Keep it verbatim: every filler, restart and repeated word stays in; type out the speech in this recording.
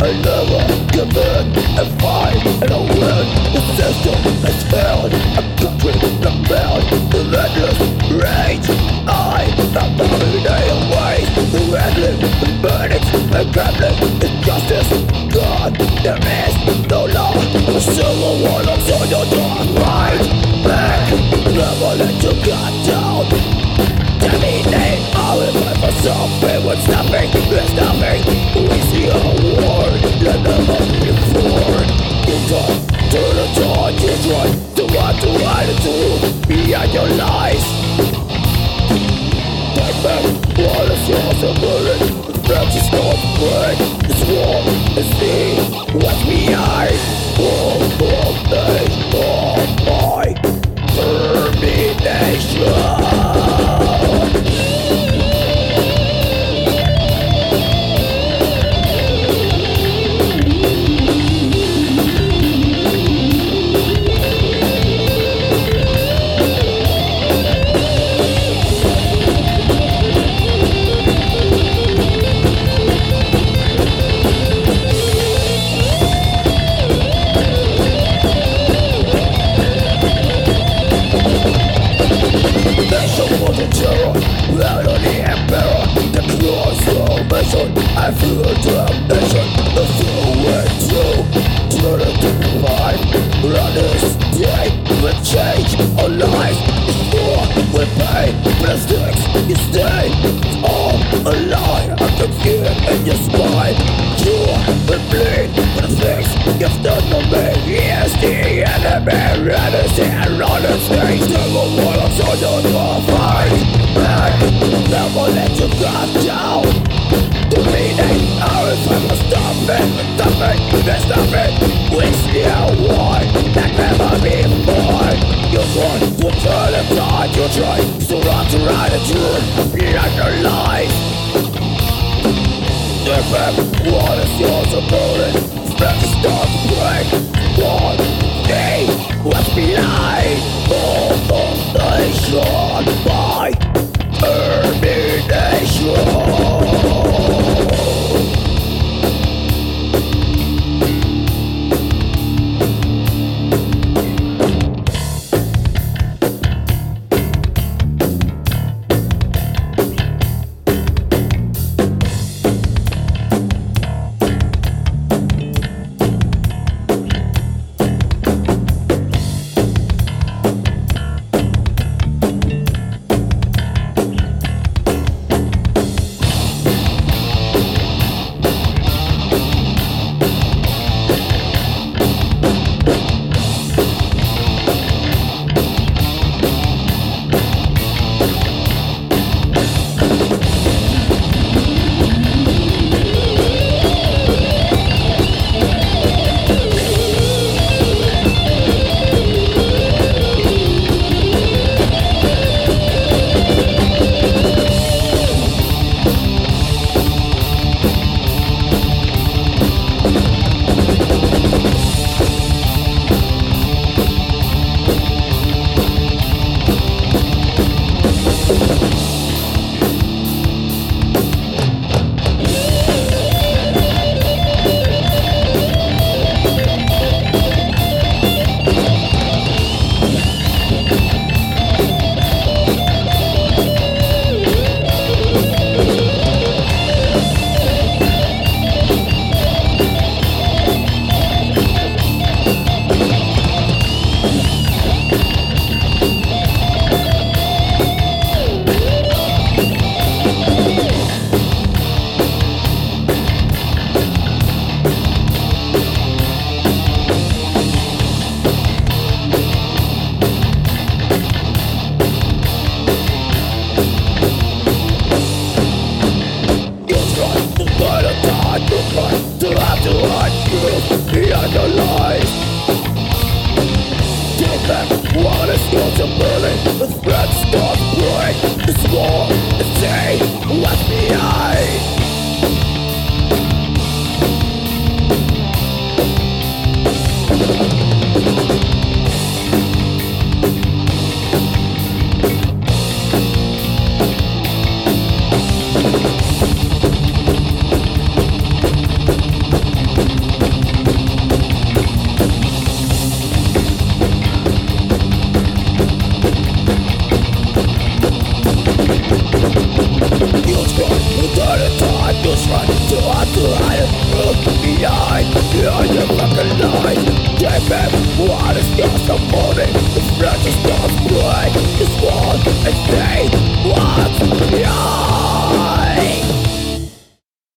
I never give in and fight and I win. The system has failed, a country that failed. The endless rage, I am dominating ways. The endless, the burdens, and gambling, injustice. God, there is no law. The civil war looks on your door. Fight back, never let your guard down. Dominate, I will fight for something. What's nothing, there's nothing. We see a war that never before. You talk to the torch, you try to what to hide it to behind your lies. Take back what is yours and burn it. That's just not break. It's war, it's see what's behind. All of this, all my termination. Out of the emperor, the cruel salvation, I feel the damnation, the through and through, turn it to divide. Run this day, with change our lives, it's war, with pain, plastics, you stay, it's all a lie, I can feel it in your spine. You will bleed, but the things you've done to me, yes, the enemy, and it's here on the stage, never wanna show you the fight. Back, never let you guard down. The meaning, how if I must stop it, stop it, there's nothing. We see a war that never before. You want to turn aside, you try to run to ride it through behind your lies. The back, what is yours about it? Start to start to break. One day, what's behind all the nation by termination. What is yours to burning? The threats start break. It's war, it's day, what's behind?